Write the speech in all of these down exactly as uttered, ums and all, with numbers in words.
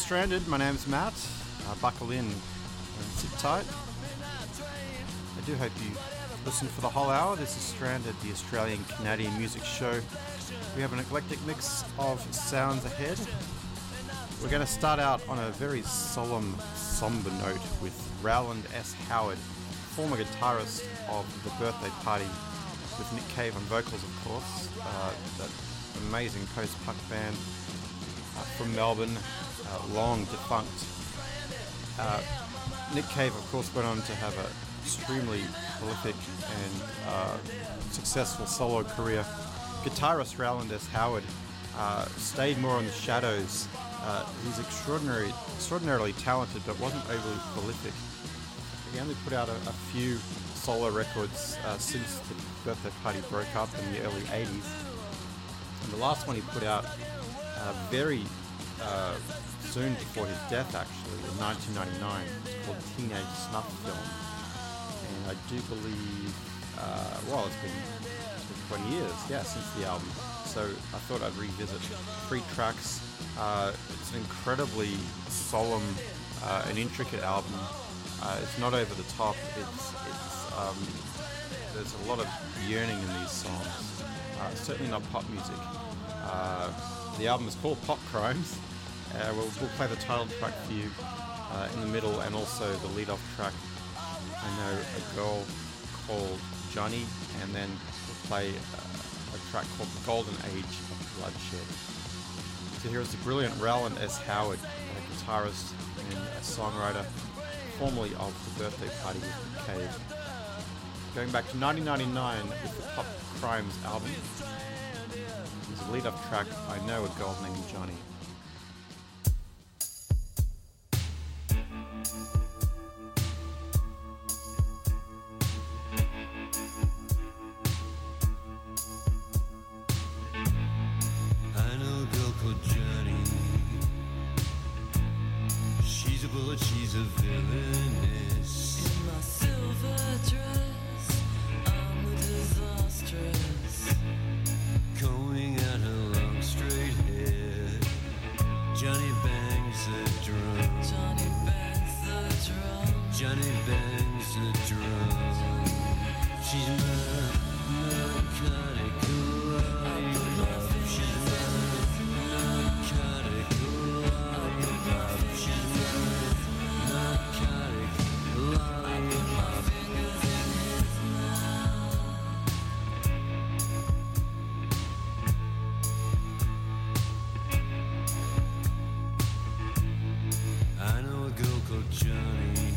Stranded. My name's Matt. Uh, buckle in and sit tight. I do hope you listen for the whole hour. This is Stranded, the Australian Canadian music show. We have an eclectic mix of sounds ahead. We're going to start out on a very solemn, somber note with Rowland S. Howard, former guitarist of The Birthday Party, with Nick Cave on vocals, of course. Uh, that amazing post-punk band uh, from Melbourne, uh, long defunct. Uh, Nick Cave, of course, went on to have an extremely prolific and uh, successful solo career. Guitarist Rowland S. Howard uh, stayed more in the shadows. Uh, he's extraordinary, extraordinarily talented, but wasn't overly prolific. He only put out a, a few solo records uh, since The Birthday Party broke up in the early eighties. And the last one he put out uh, very uh, soon before his death, actually, in nineteen ninety-nine. It's called Teenage Snuff Film. And I do believe, uh, well, it's been, it's been twenty years, yeah, since the album. So I thought I'd revisit three tracks. Uh, it's an incredibly solemn uh, and intricate album. Uh, it's not over the top. It's, it's um, there's a lot of yearning in these songs. Uh, certainly not pop music. Uh, the album is called Pop Crimes. Uh, we'll, we'll play the title track for you uh, in the middle, and also the lead-off track. I know a girl called Johnny, and then we'll play uh, a track called The Golden Age of Bloodshed. So here is the brilliant Rowland S. Howard, a guitarist and a songwriter, formerly of The Birthday Party with Nick Cave. Going back to nineteen ninety-nine with the Pop Crimes album. There's a lead-up track, I Know a Girl Named Johnny. But she's a villainess. In my silver dress, I'm the disastrous. Combing out her long straight hair, Johnny bangs the drum. Johnny bangs the drum. Johnny bangs the drum. She's my narcotic love. She's my narcotic love. She's Johnny,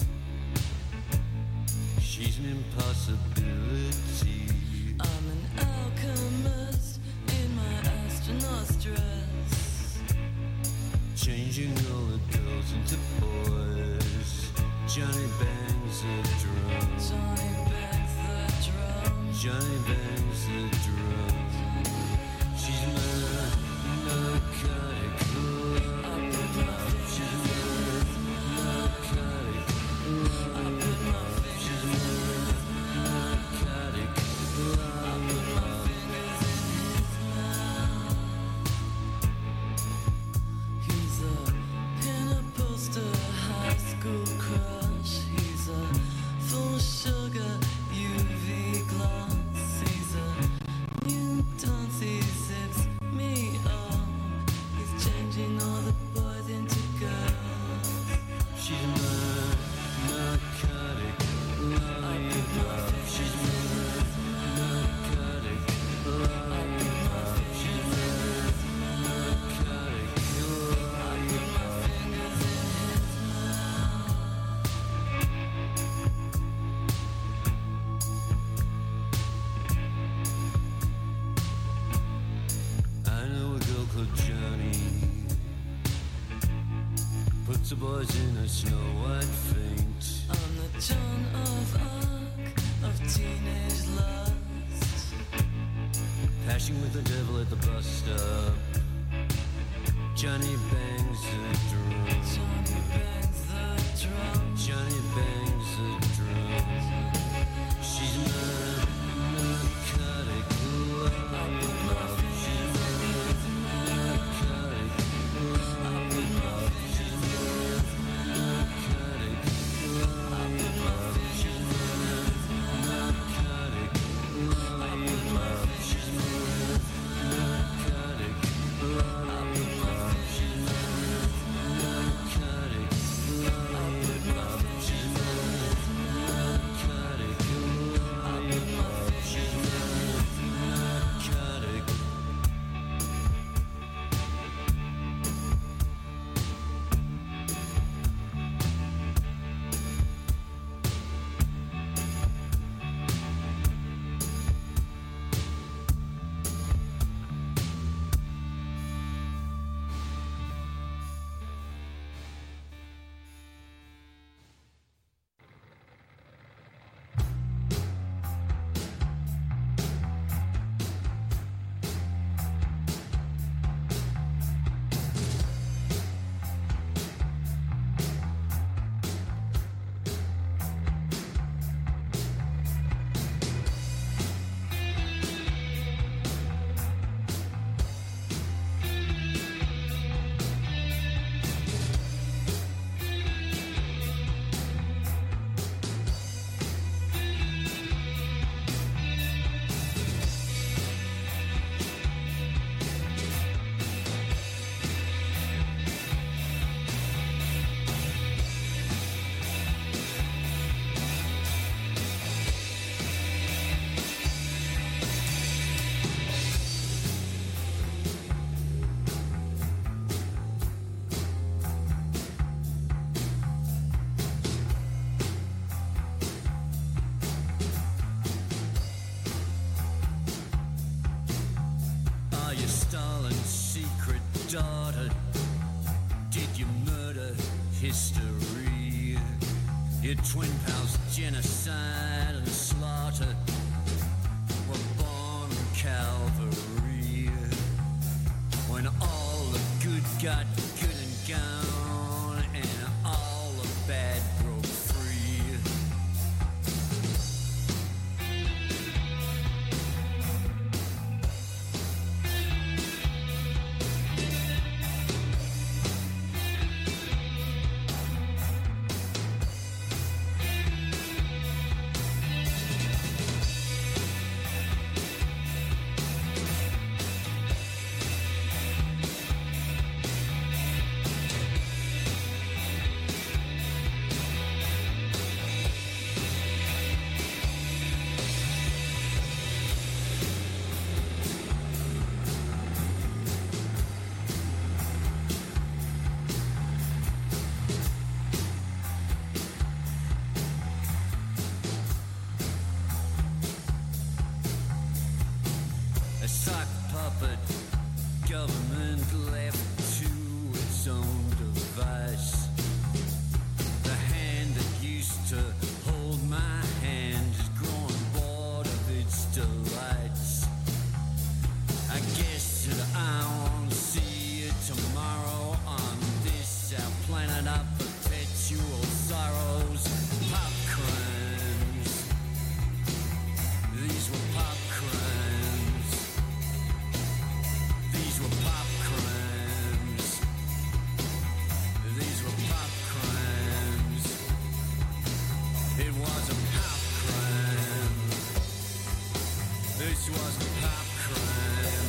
she's an impossibility. I'm an alchemist in my astronaut's dress, changing all the girls into boys. Johnny bangs the drum. Johnny bangs the drum. Johnny bangs the drum. She's my narcotic love. I put my she's my history. Your twin pals, genocide and slaughter, were born in Calvary. When all the good got good and gone, and all the bad broke free. A sock puppet government left to its own device. The hand that used to hold my hand is growing bored of its delights. I guess that I won't see it tomorrow on this our planet of perpetual sorrows. Pop crimes. These were pop crimes. These were pop crimes. These were pop crimes. It was a pop crime. This was a pop crime.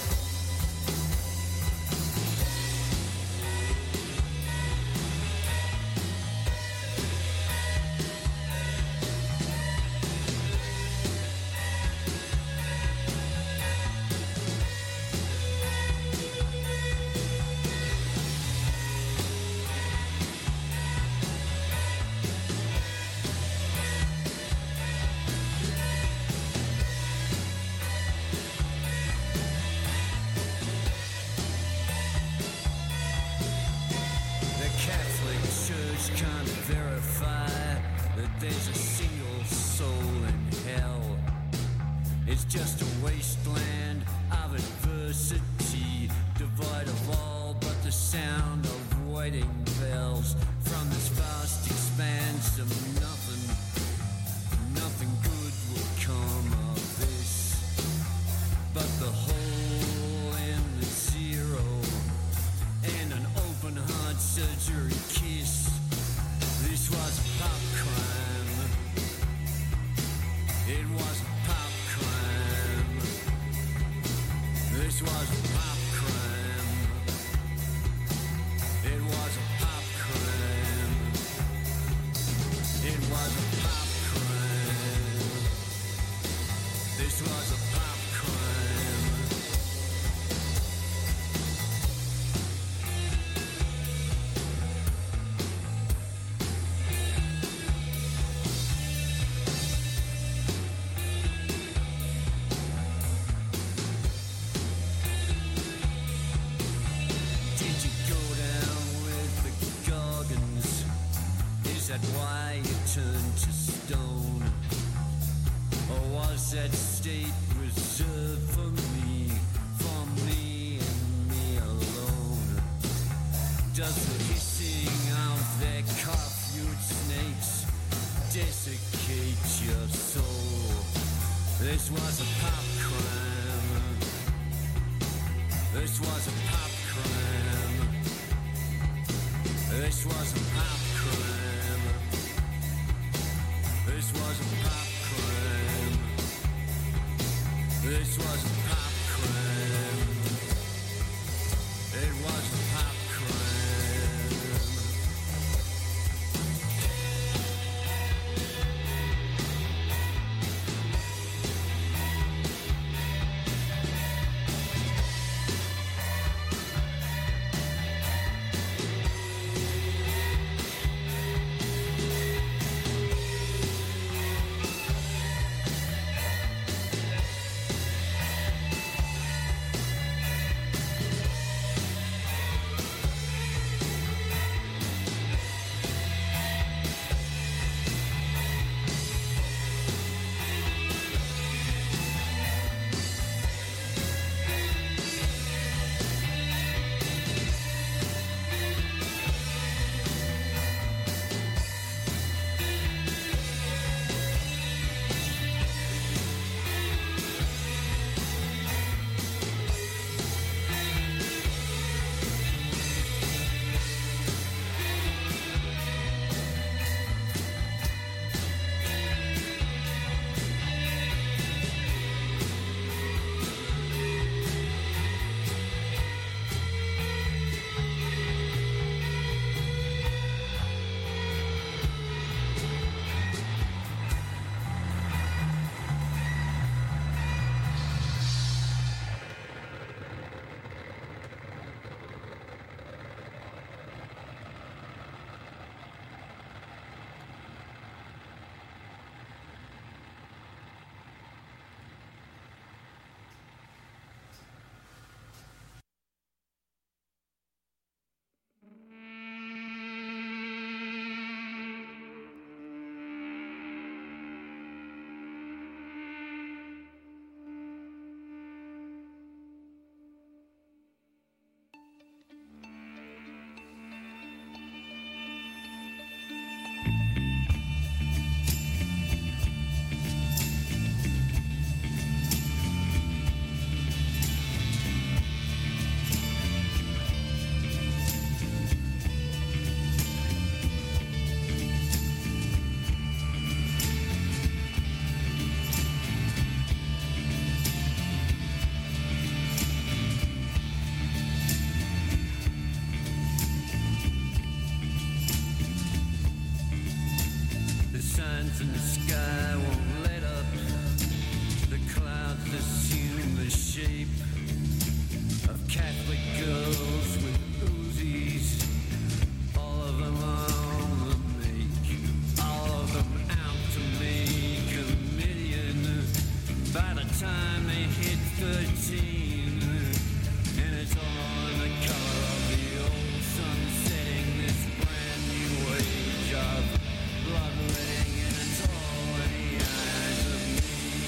The Catholic Church can't verify that there's a single soul in hell. It's just a wasteland of adversity, devoid of all but the sound of wedding bells. From this vast expanse of nothing, nothing good will come of this, but the hole in the zero and an open heart surgery kiss. This was a pop crime. It was a pop crime. This was a pop crime. It was a pop crime. It was a pop crime. This was a pop crime. Did you go down with the Gorgons? Is that why you turned to stone? Or was that state reserved for me, for me and me alone? Does the hissing of their curfewed snakes desiccate your soul? This was a pop crime. This was a pop crime. This was a pop crime. This was a pop crime. This was a pop crime. It was a pop crime. signs in the sky won't let up. The clouds assume the shape of Catholic girls with Uzis. All of them on the make, all of them out to make a million. By the time they hit thirteen, and it's all in the color of the old sun setting, this brand new age of bloodletting, and it's all in the eyes of me.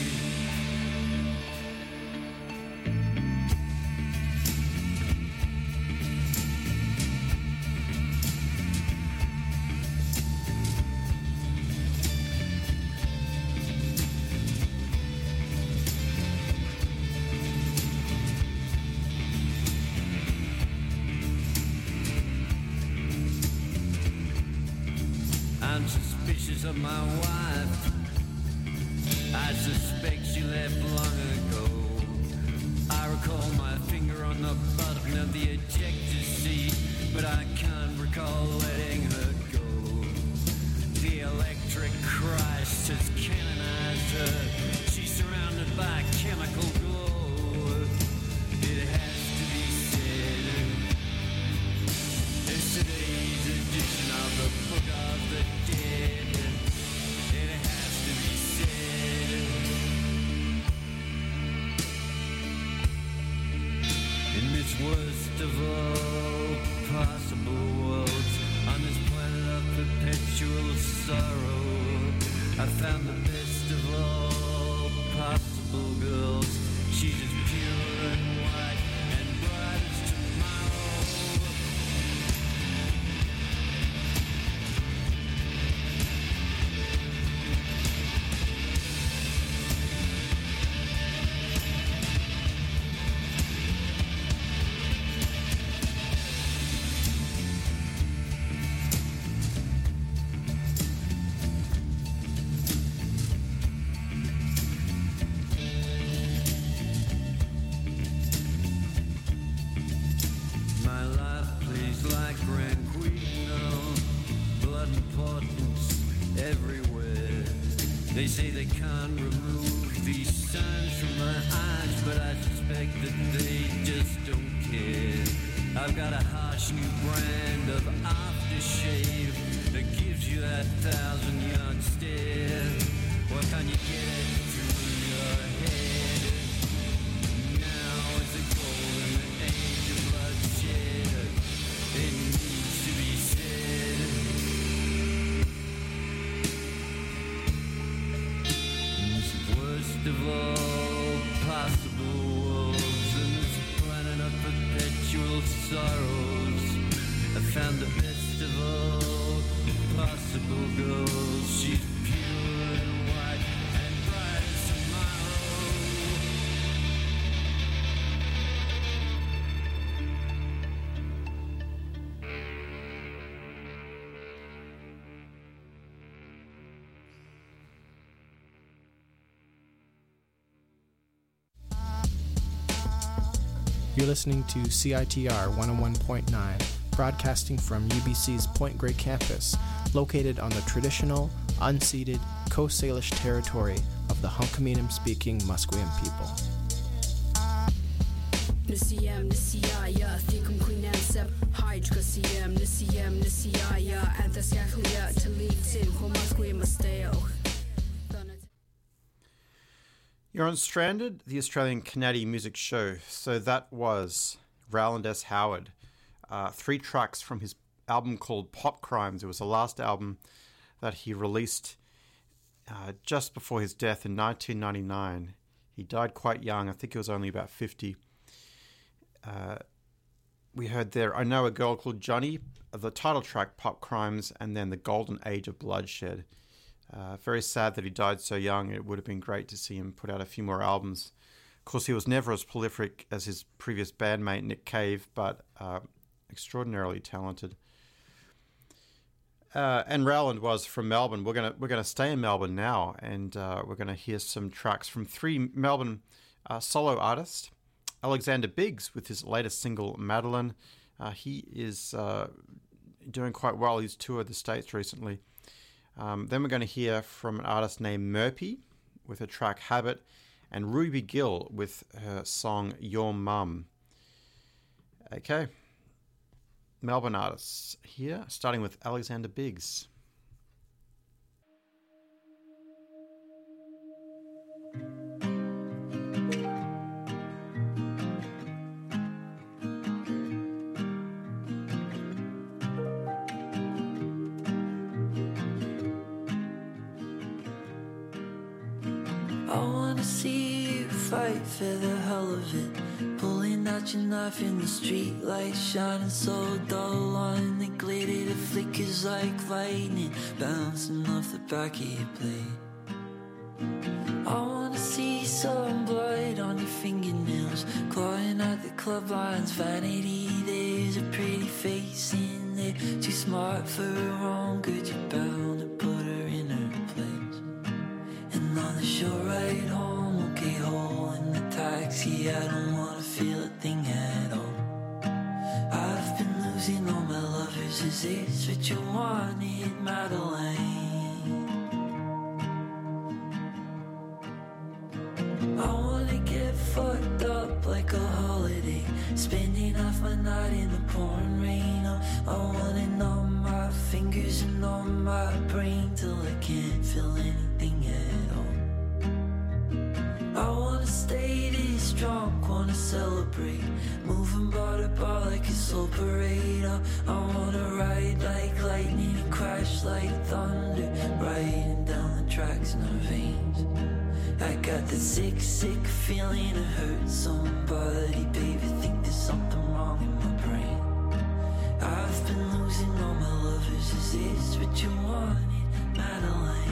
I'm suspicious of my wife. I suspect she left long ago. I recall my finger on the button of the ejector seat, but I can't recall letting her go. The electric Christ has canonized her. She's surrounded by chemical glow. It has to be said, it's today's edition of the Book of the Dead. It has to be said. In this worst of all possible worlds, on this planet of perpetual sorrow, I found the best of all possible girls. She's as pure and white and bright as tomorrow. My life plays like Ranquino, blood and potence everywhere. They say they can't remove these signs from my eyes, but I suspect that they just don't care. I've got a harsh new brand of aftershave that gives you that thousand yard stare. Why can't you get it through your head? Now is the golden age of bloodshed. It needs to be said. This worst of all possible worlds, and this planet of perpetual sorrows, I found the best of all possible girls. She's pure and white and bright as tomorrow. You're listening to C I T R one oh one point nine, broadcasting from U B C's Point Grey campus, located on the traditional, unceded Coast Salish territory of the Hunkaminam-speaking Musqueam people. Nisiyam Nisiyaya Thikum Queenansep Hydra Siyam Nisiyam Nisiyaya Anthasaklia Talitin Homasqueam Masteo. You're on Stranded, the Australian Canadian music show. So that was Rowland S. Howard. Uh, three tracks from his album called Pop Crimes. It was the last album that he released uh, just before his death in nineteen ninety-nine. He died quite young. I think he was only about fifty. Uh, we heard there, I Know a Girl Called Johnny, the title track, Pop Crimes, and then The Golden Age of Bloodshed. Uh, very sad that he died so young. It would have been great to see him put out a few more albums. Of course, he was never as prolific as his previous bandmate, Nick Cave, but uh, extraordinarily talented. Uh, and Rowland was from Melbourne. We're gonna we're gonna stay in Melbourne now, and uh, we're gonna hear some tracks from three Melbourne uh, solo artists. Alexander Biggs with his latest single, Madeline. Uh, he is uh, doing quite well. He's toured the States recently. Um, then we're going to hear from an artist named Murpy with her track Habit, and Ruby Gill with her song Your Mum. Okay, Melbourne artists here, starting with Alexander Biggs. Fight for the hell of it, pulling out your knife in the street light, shining so dull on the glitter, it flickers like lightning, bouncing off the back of your blade. I wanna see some blood on your fingernails, clawing at the club lines, vanity, there's a pretty face in there, too smart for her own good, you're bound to put her in her place. And on the shore ride home, okay, hole in the taxi, I don't wanna feel a thing at all. I've been losing all my lovers, is this what you wanted, Madeline? I wanna get fucked up like a holiday, spending half my night in the pouring rain. I wanna numb my fingers and numb my brain till I can't feel anything at all. I wanna stay this drunk, wanna celebrate, moving bar to bar like a slow parade. I, I wanna ride like lightning and crash like thunder, riding down the tracks in our veins. I got that sick, sick feeling to hurt somebody, baby, think there's something wrong in my brain. I've been losing all my lovers, is this what you wanted, Madeline?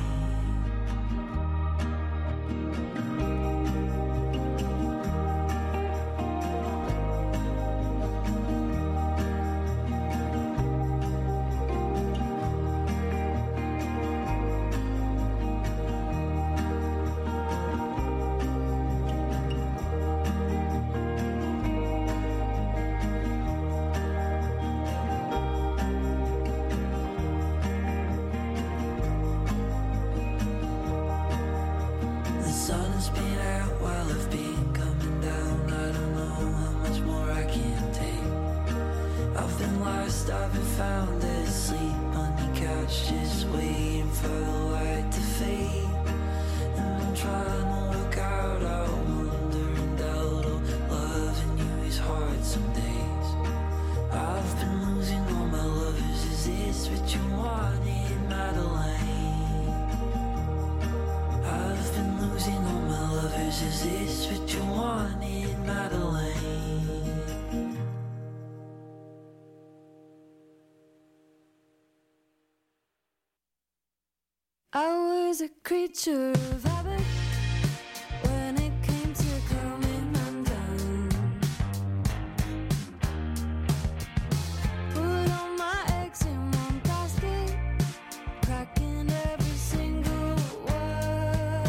I was a creature of habit when it came to coming undone. Put all my eggs in one basket, cracking every single one.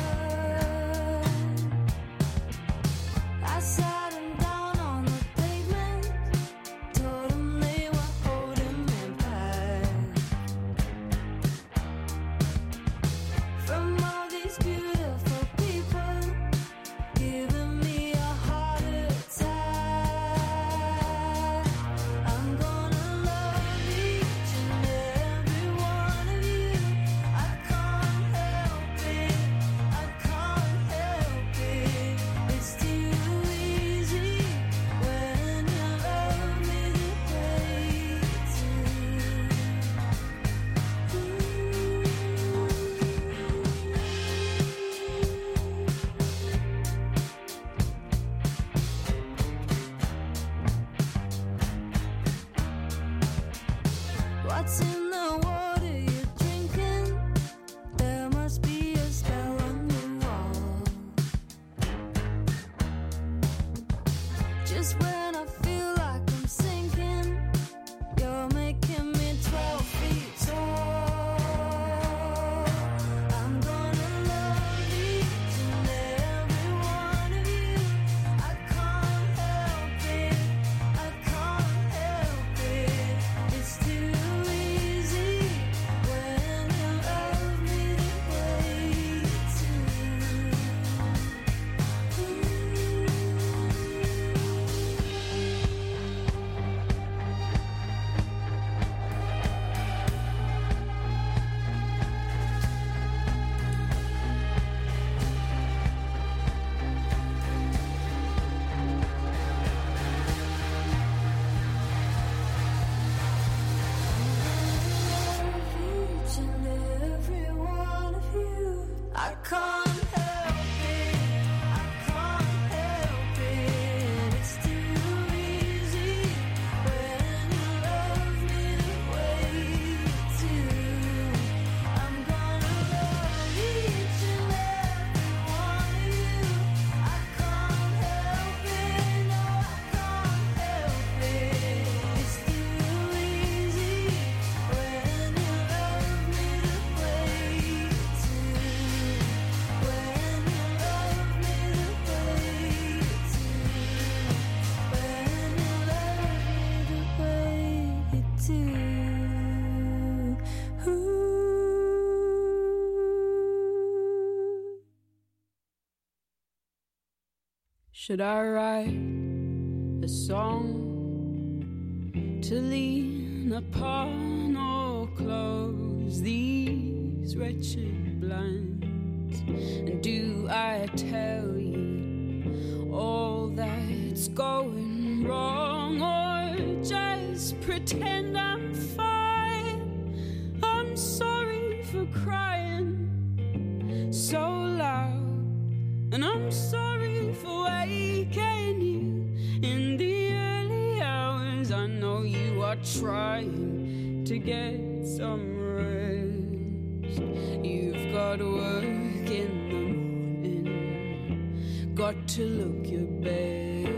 I sat them down on the pavement, told them they were holding me back from all these beautiful can't help it. I can't help it. It's too easy when you love me the way you do. I'm gonna love each and every one of you. I can't help it. No, I can't help it. It's too easy when you love me the way you do. When you love me the way you do. When you love me the way you do. Ooh. Should I write a song to lean upon or close these wretched blinds? And do I tell you all that's going wrong, or just pretend I'm fine? I'm sorry for crying so loud, and I'm sorry for waking you in the early hours. I know you are trying to get some rest. You've got work in the morning, got to look your best.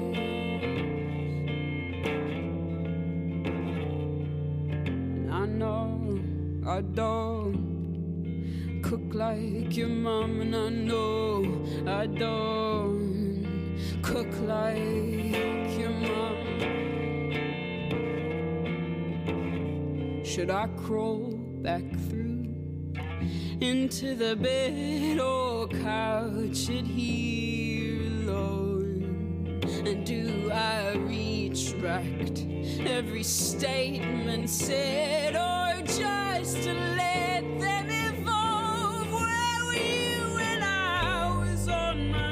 And I know I don't cook like your mom, and I know I don't cook like your mom. Should I crawl back through into the bed or couch it here alone? And do I retract every statement said, or just to let them evolve? Where were you when I was on my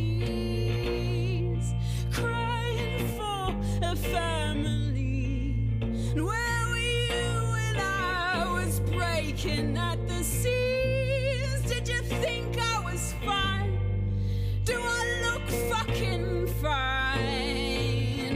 knees crying for a family? And where were you when I was breaking at the seams? Did you think I was fine? Do I look fucking fine?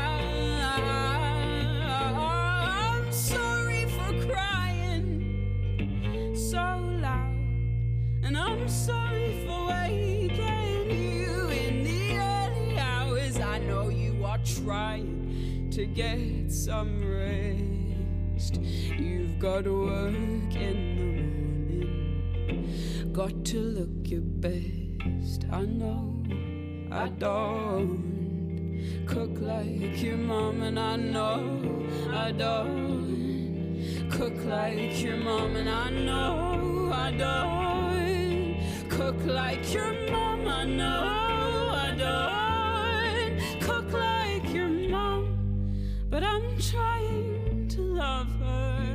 I'm sorry for crying so loud, and I'm sorry for waking you in the early hours. I know you are trying to get some rest. You've got work in the morning, got to look your best. I know I don't cook like your mom, and I know I don't cook like your mom, and I know I don't cook like your mom. I know I don't cook like your mom, but I'm trying to love her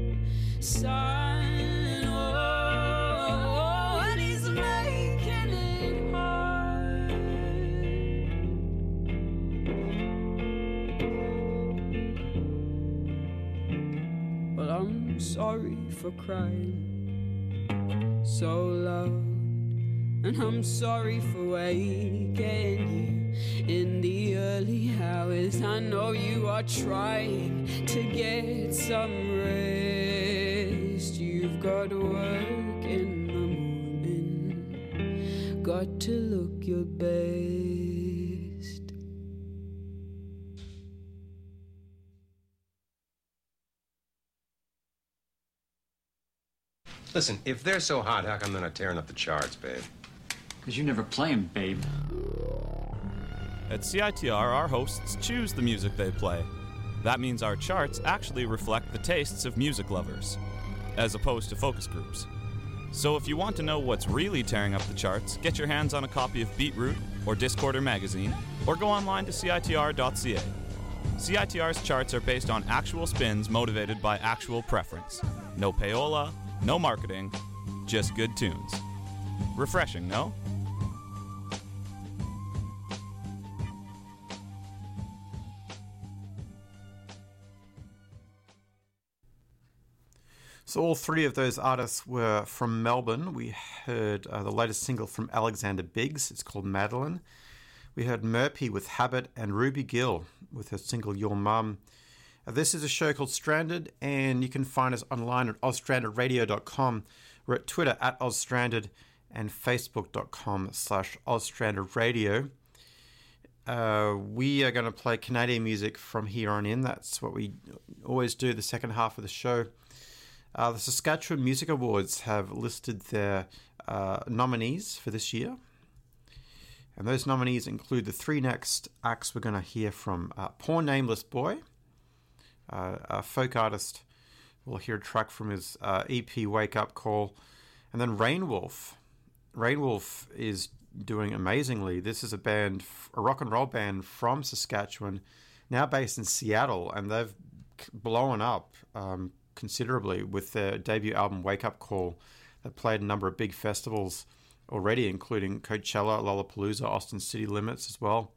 son. Oh, and he's making it hard. Well, I'm sorry for crying so loud, and I'm sorry for waking you in the early hours. I know you are trying to get some rest. You've got work in the morning, got to look your best. Listen, if they're so hot, how come they're not tearing up the charts, babe? Because you never play 'em, babe. At C I T R, our hosts choose the music they play. That means our charts actually reflect the tastes of music lovers, as opposed to focus groups. So if you want to know what's really tearing up the charts, get your hands on a copy of Beatroot or Discorder magazine, or go online to C I T R dot C A. C I T R's charts are based on actual spins motivated by actual preference. No payola, no marketing, just good tunes. Refreshing, no? So all three of those artists were from Melbourne. We heard uh, the latest single from Alexander Biggs. It's called Madeline. We heard Murphy with Habit and Ruby Gill with her single Your Mum. Uh, this is a show called Stranded, and you can find us online at oz stranded radio dot com. We're at Twitter at ozstranded and facebook dot com slash ozstrandedradio. Uh, we are going to play Canadian music from here on in. That's what we always do the second half of the show. Uh, the Saskatchewan Music Awards have listed their uh, nominees for this year. And those nominees include the three next acts we're going to hear from. Uh, Poor Nameless Boy, uh, a folk artist. We'll hear a track from his uh, E P Wake Up Call. And then Rainwolf. Rainwolf is doing amazingly. This is a band, a rock and roll band from Saskatchewan, now based in Seattle, and they've blown up um, considerably with their debut album Wake Up Call. They've played a number of big festivals already, including Coachella, Lollapalooza, Austin City Limits as well.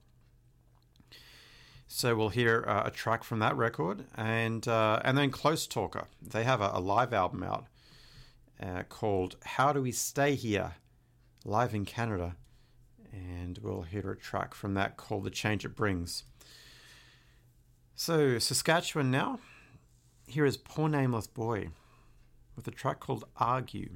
So we'll hear uh, a track from that record, and uh, and then Close Talker. They have a, a live album out uh, called How Do We Stay Here, live in Canada, and we'll hear a track from that called The Change It Brings. So Saskatchewan now. Here is Poor Nameless Boy with a track called Argue.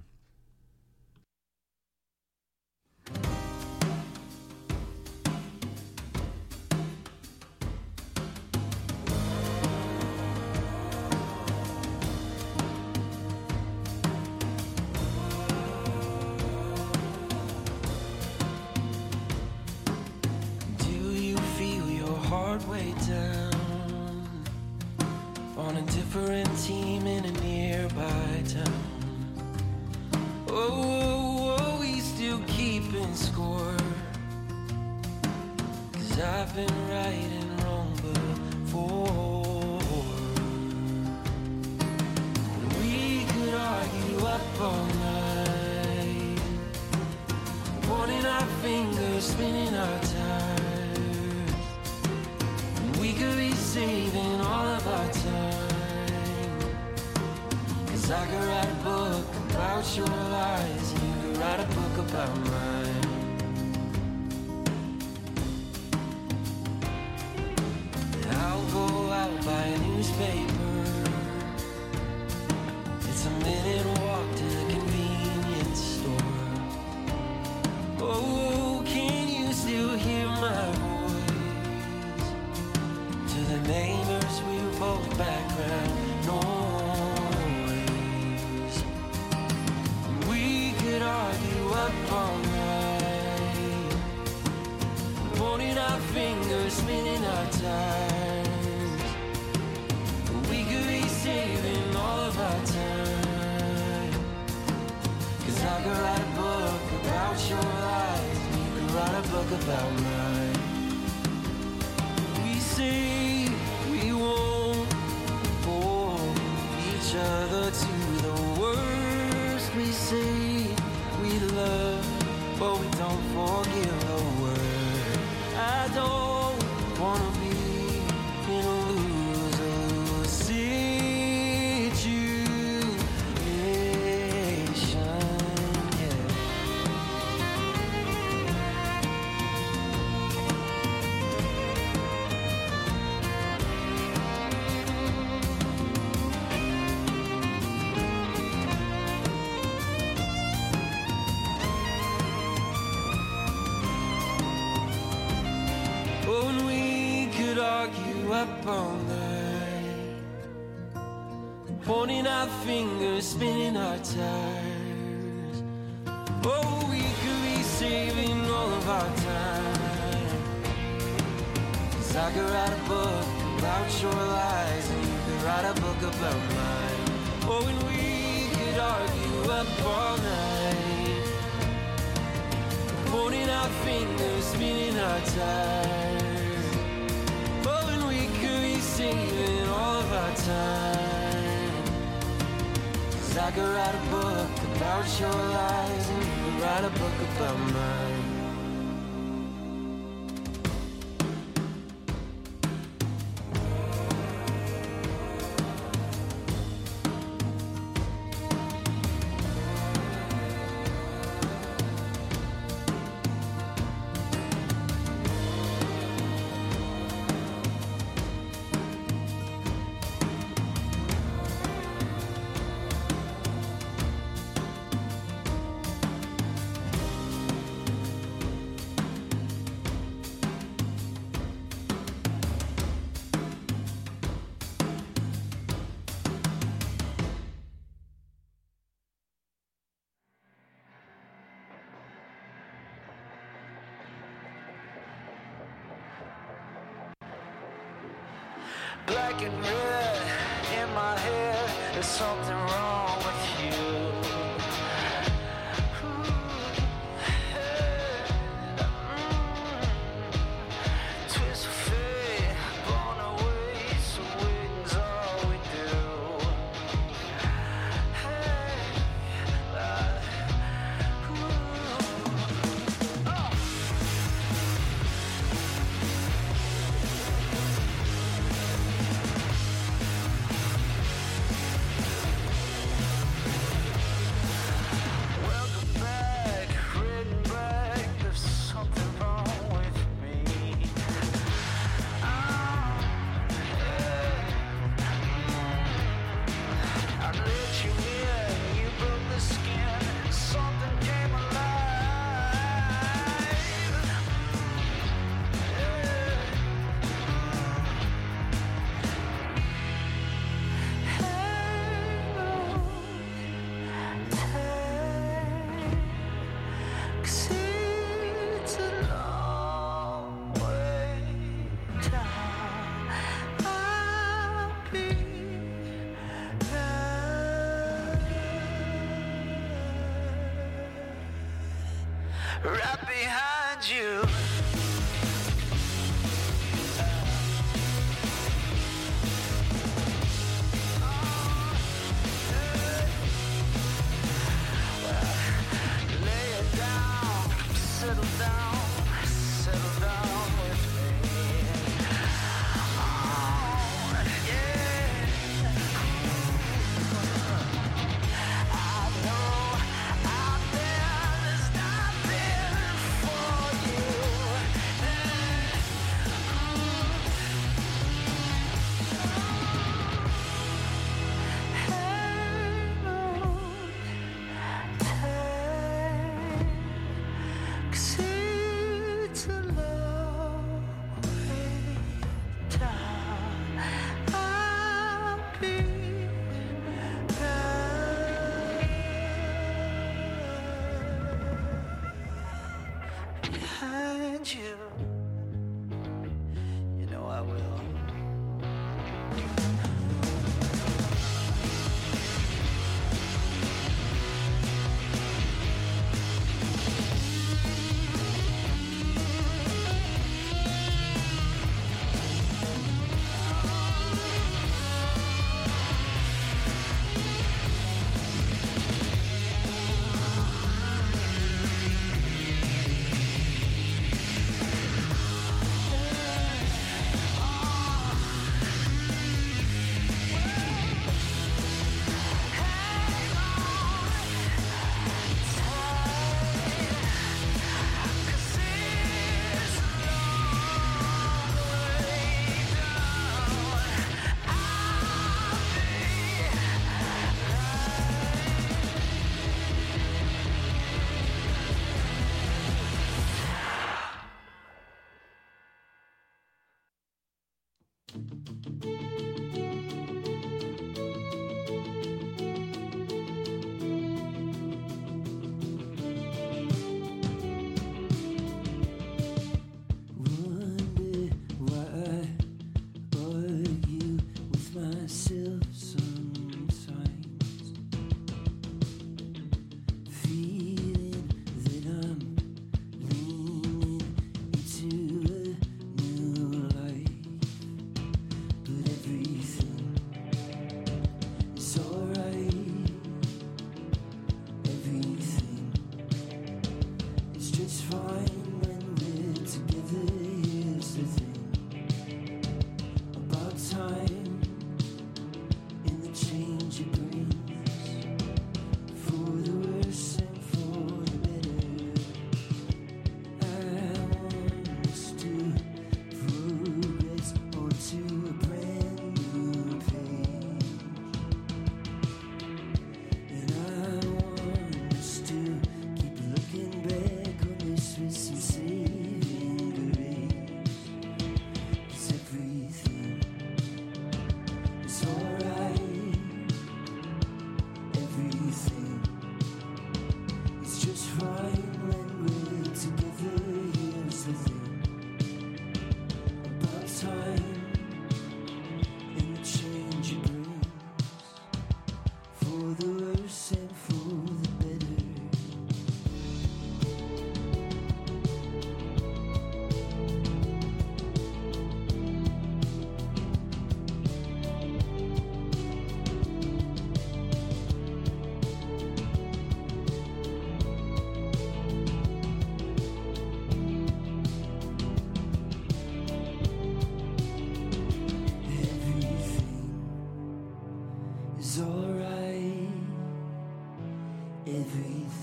Do you feel your heart way down on a different team in a nearby town? Oh, oh, oh, we still keeping score, 'cause I've been right and wrong before. We could argue up all night, pointing our fingers, spinning our tires. We could be saving all of our time, 'cause I could write a book about your lies, and you could write a book about mine. I'll go out, buy a newspaper. It's a minute walk to the convenience store. Oh, can you still hear my voice? To the neighbors, we were both background noise. We could argue up all night, pointing our fingers, spinning our tires. We could be saving all of our time, 'cause I could write a book about your lies, and you could write a book about mine. We say we won't hold each other to the worst. We say we love, but we don't forgive the word. I don't wanna be in a lose-lose situation, yeah. Oh, and we could argue up all night, pointing our fingers, spinning our tires. Oh, we could be saving all of our time, 'cause I could write a book about your lies, and you could write a book about mine. Oh, and we could argue up all night, pointing our fingers, spinning our tires. Oh, and we could be saving all of our time, 'cause I could write a book about your lies, and you could write a book about mine. black and red in my head. There's something wrong with you. Twist of fate, blown away, so waiting's all we do. Hey, uh, welcome back, written back. There's something wrong with me. Ah, yeah. I let you in, you broke the skin. Something came alive. Cause it's a long way down. I'll be right behind you. Lay it down, settle down, settle down with me. Oh, yeah. I know out there there's nothing for you. Cause it's a long way down. I'll be right behind you. You know I will.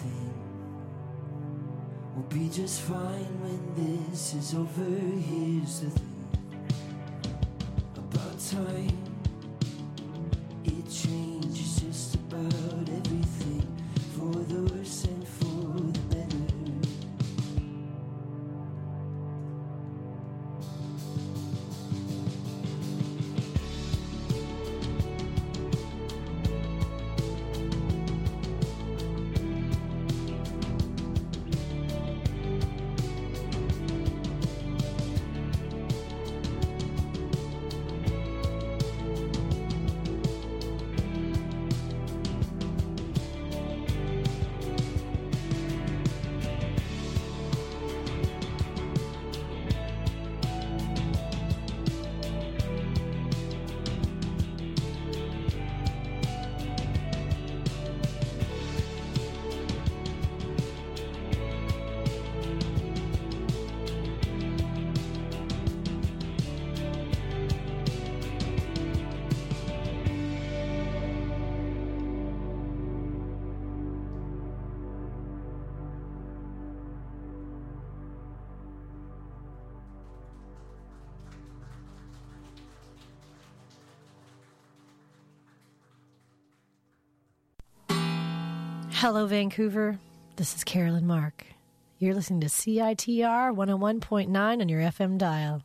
everything will be just fine when this is over. Here's the thing about time, it changes just about everything, for the worse and for the better. Hello, Vancouver. This is Carolyn Mark. You're listening to C I T R one oh one point nine on your F M dial.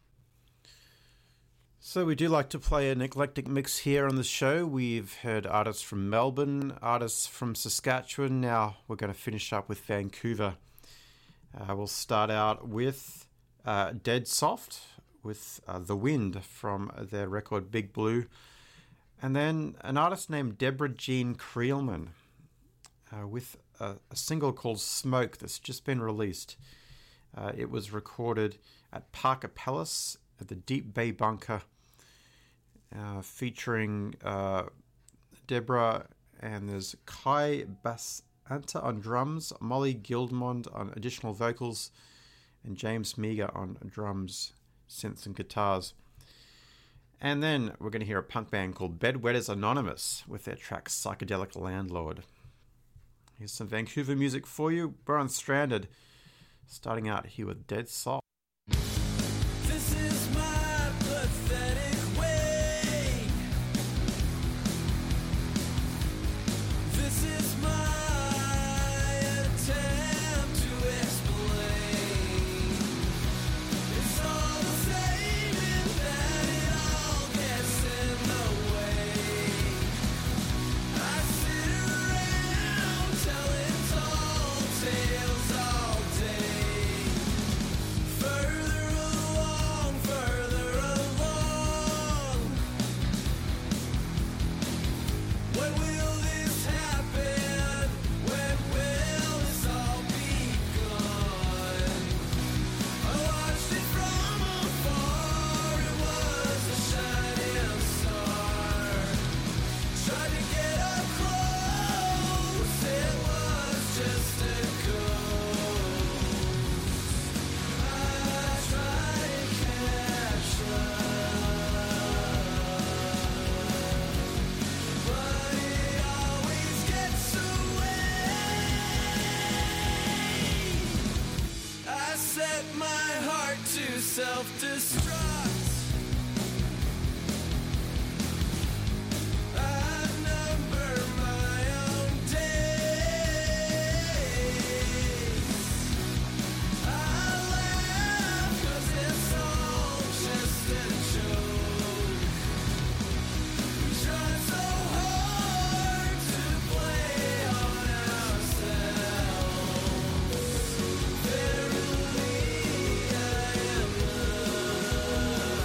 So we do like to play an eclectic mix here on the show. We've heard artists from Melbourne, artists from Saskatchewan. Now we're going to finish up with Vancouver. Uh, we'll start out with uh, Dead Soft, with uh, The Wind from their record Big Blue. And then an artist named Deborah Jean Creelman, Uh, with a, a single called Smoke that's just been released. Uh, it was recorded at Parker Palace at the Deep Bay Bunker, uh, featuring uh, Deborah, and there's Kai Basanta on drums, Molly Gildmond on additional vocals, and James Meager on drums, synths and guitars. And then we're going to hear a punk band called Bedwetters Anonymous with their track Psychedelic Landlord. Here's some Vancouver music for you. We're on Stranded, starting out here with Dead Soft. This is my pathetic way. This is my attempt to explain. It's all the same in that it all gets in the way. I sit around telling tall tales all day. Further along, further along. When will this happen? When will this all be gone? I watched it from afar. It was a shining star. Tried to get up close. It was just a ghost. I tried to capture, but it always gets away. I set my heart to self-destruct. I number my own days. I laugh 'cause it's all just a joke. We try so hard to play on ourselves. Verily, I am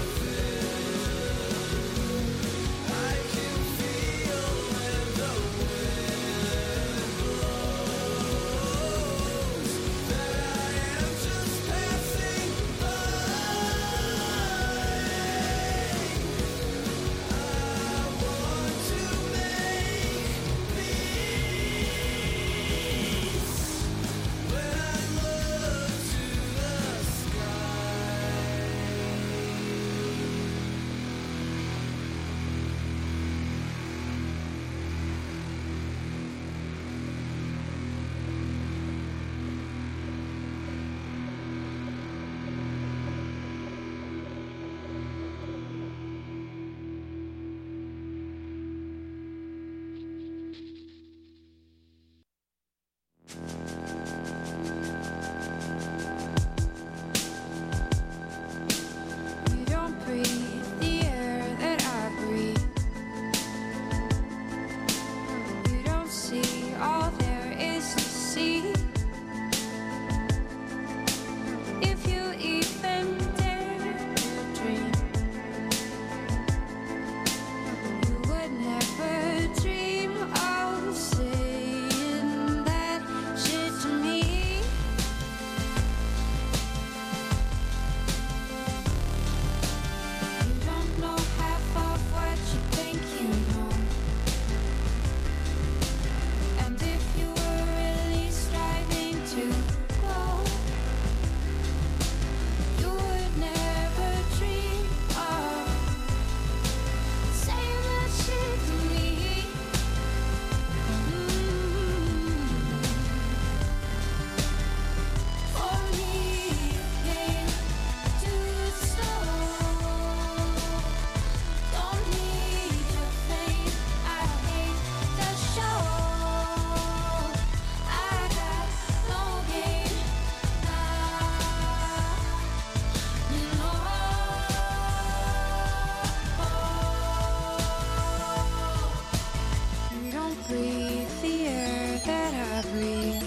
to go. You would never dream of saying that shit to me. For me, you came too slow. Don't need your fame, I hate the show. I got no game now, you know. You don't breathe the air that I breathe.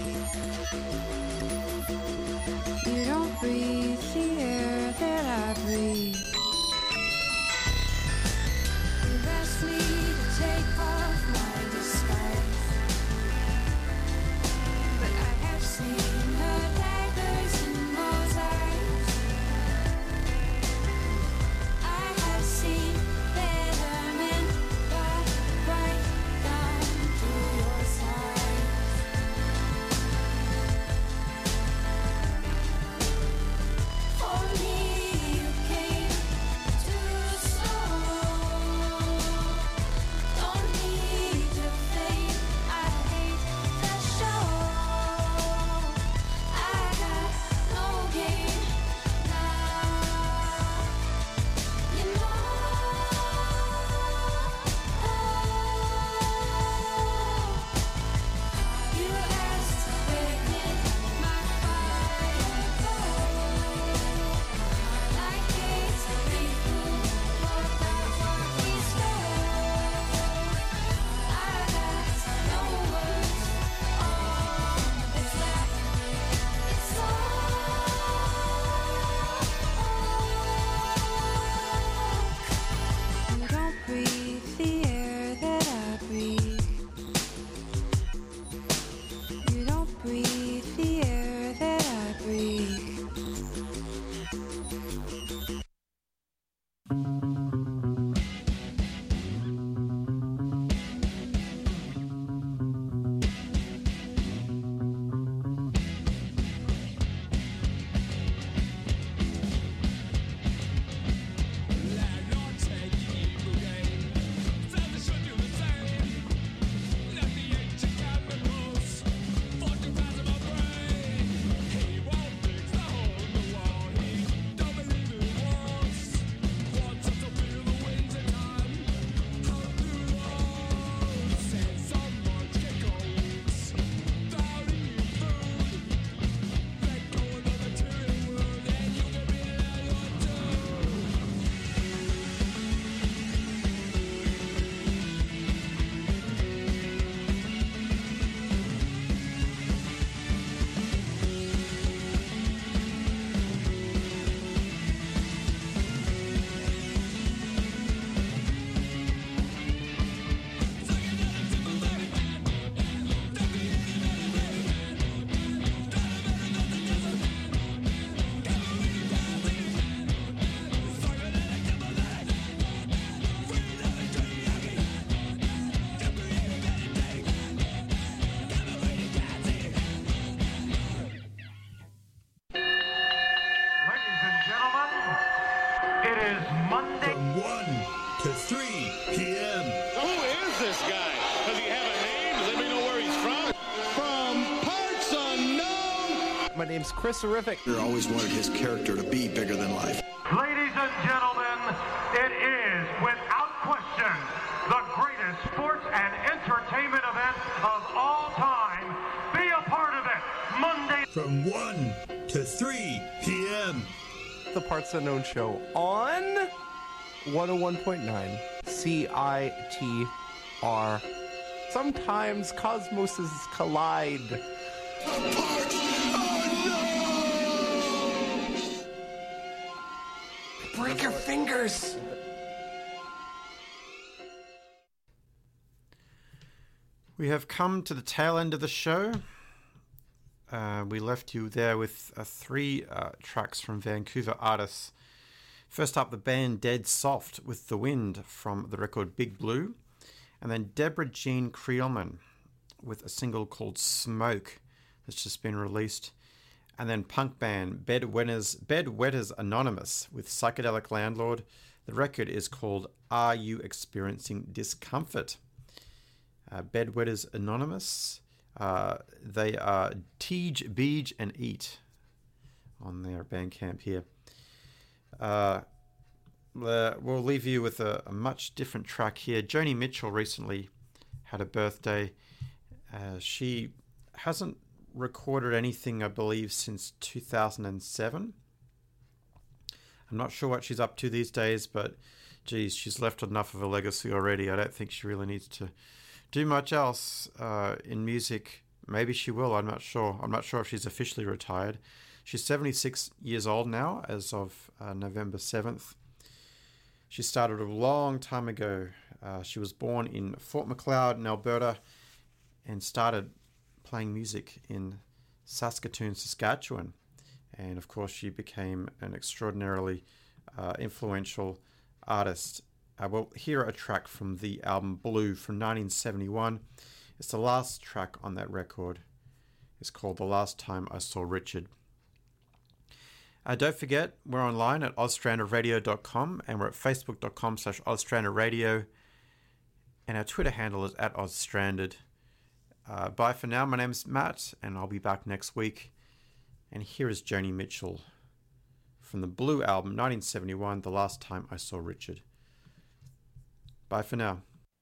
You don't breathe the air that I breathe. You asked me to take off my disguise, but I have seen the daggers in those eyes. I have seen better men got right down to your size. For me, you came too slow. Don't need your fame, I hate the show. I got no game now, you know. You asked where did my fire go? Like it's people, but that's what we stole. I got no words, all that's left is smoke. You don't breathe the air that I breathe. You don't breathe the air that I breathe. Ladies and gentlemen, it is Monday. From one to three p.m. Who is this guy? Does he have a name? Does anybody know where he's from? From parts unknown. My name's Chris Horrific. I always wanted his character to be bigger than life. Ladies and gentlemen, it is without question the greatest sports and entertainment event of all time. Be a part of it Monday From one to three p.m. The Parts Unknown Show on one oh one point nine C I T R. Sometimes cosmoses collide. Break your fingers! We have come to the tail end of the show. Uh, we left you there with uh, three uh, tracks from Vancouver artists. First up, the band Dead Soft with The Wind from the record Big Blue. And then Deborah Jean Creelman with a single called Smoke. that's just been released. And then punk band Bedwetters, Bedwetters Anonymous with Psychedelic Landlord. The record is called Are You Experiencing Discomfort? Uh, Bedwetters Anonymous. Uh, they are Teej, Beej, and Eat on their Bandcamp here. Uh, uh, we'll leave you with a, a much different track here. Joni Mitchell recently had a birthday. Uh, she hasn't recorded anything, I believe, since two thousand seven. I'm not sure what she's up to these days, but geez, she's left enough of a legacy already. I don't think she really needs to do much else uh, in music. Maybe she will, I'm not sure. I'm not sure if she's officially retired. She's seventy-six years old now, as of uh, November seventh. She started a long time ago. Uh, she was born in Fort Macleod in Alberta and started playing music in Saskatoon, Saskatchewan. And of course, she became an extraordinarily uh, influential artist. Uh, we'll hear a track from the album Blue from nineteen seventy-one. It's the last track on that record. It's called The Last Time I Saw Richard. Uh, don't forget, we're online at oz stranded radio dot com and we're at facebook dot com slash oz stranded radio. And our Twitter handle is at ozstranded. Uh, bye for now. My name's Matt, and I'll be back next week. And here is Joni Mitchell from the Blue album, nineteen seventy-one, The Last Time I Saw Richard. Bye for now.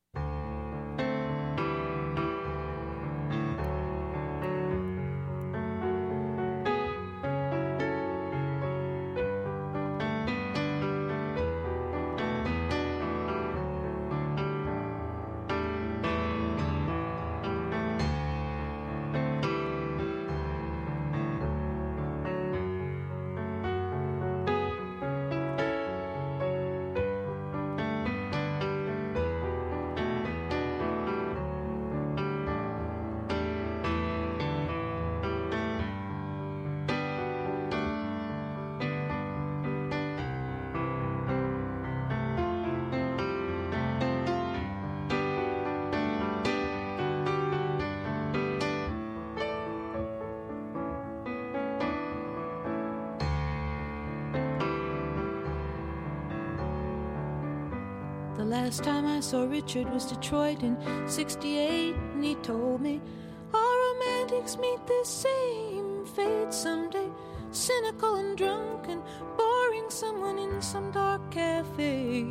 The last time I saw Richard was Detroit in sixty-eight, and he told me all romantics meet the same fate someday. Cynical and drunk and boring someone in some dark cafe.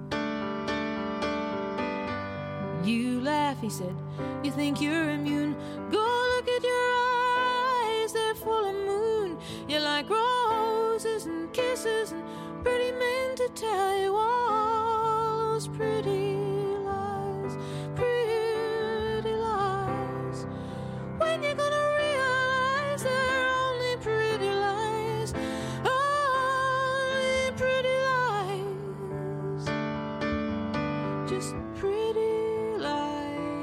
You laugh, he said, you think you're immune. Go look at your eyes, they're full of moon. You like roses and kisses and pretty men to tell you all those pretty lies, pretty lies. When you're gonna realize they're only pretty lies, only pretty lies, just pretty lies.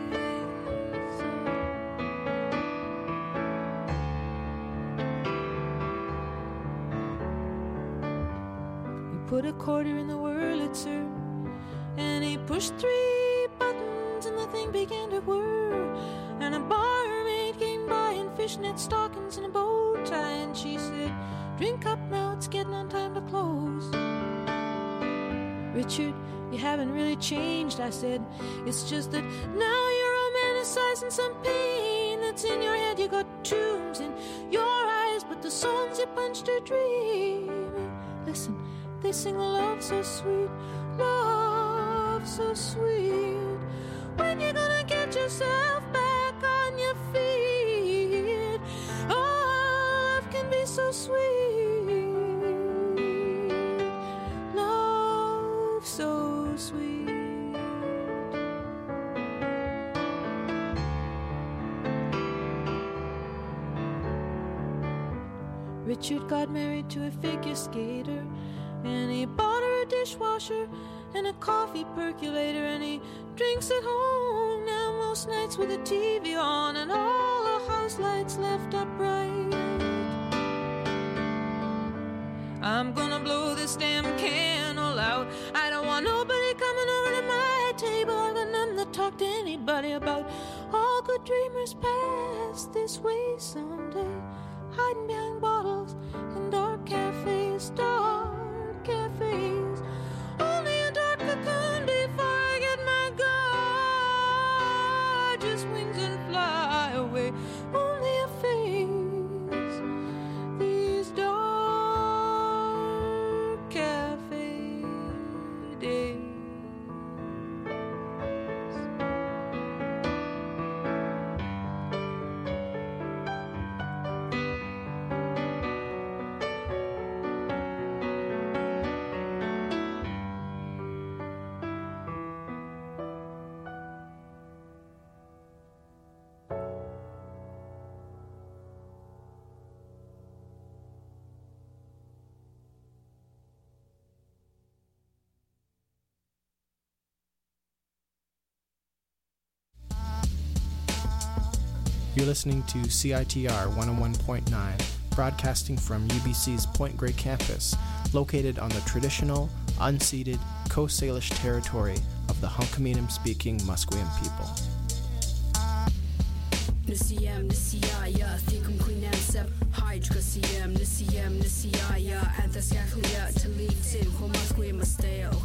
You put a quarter in the Wurlitzer, and he pushed three buttons and the thing began to whir. And a barmaid came by in fishnet stockings and a bow tie, and she said, drink up now, it's getting on time to close. Richard, you haven't really changed, I said. It's just that now you're romanticizing some pain that's in your head. You got tombs in your eyes, but the songs you punched are dreaming. Listen, they sing a love so sweet, love so sweet. When you're gonna get yourself back on your feet, oh, love can be so sweet, love so sweet. Richard got married to a figure skater, and he bought her a dishwasher and a coffee percolator, and he drinks at home now most nights with the T V on and all the house lights left upright. I'm gonna blow this damn candle out. I don't want nobody coming over to my table. I've got nothing to talk to anybody about. All good dreamers pass this way someday, hiding behind bottles in dark cafes, dark cafes. Only a dark cocoon before I get my gorgeous wings and fly away. Only a phase, these dark cafe days. You're listening to C I T R one oh one point nine, broadcasting from U B C's Point Grey campus, located on the traditional, unceded Coast Salish territory of the Hunkaminam-speaking Musqueam people. Nisiyam Nisiyaya, Thikum Queen Ansep, Hydrocasiam, Nisiyam Nisiyaya, Anthascaclia, Talitin, Homasqueam Masteo.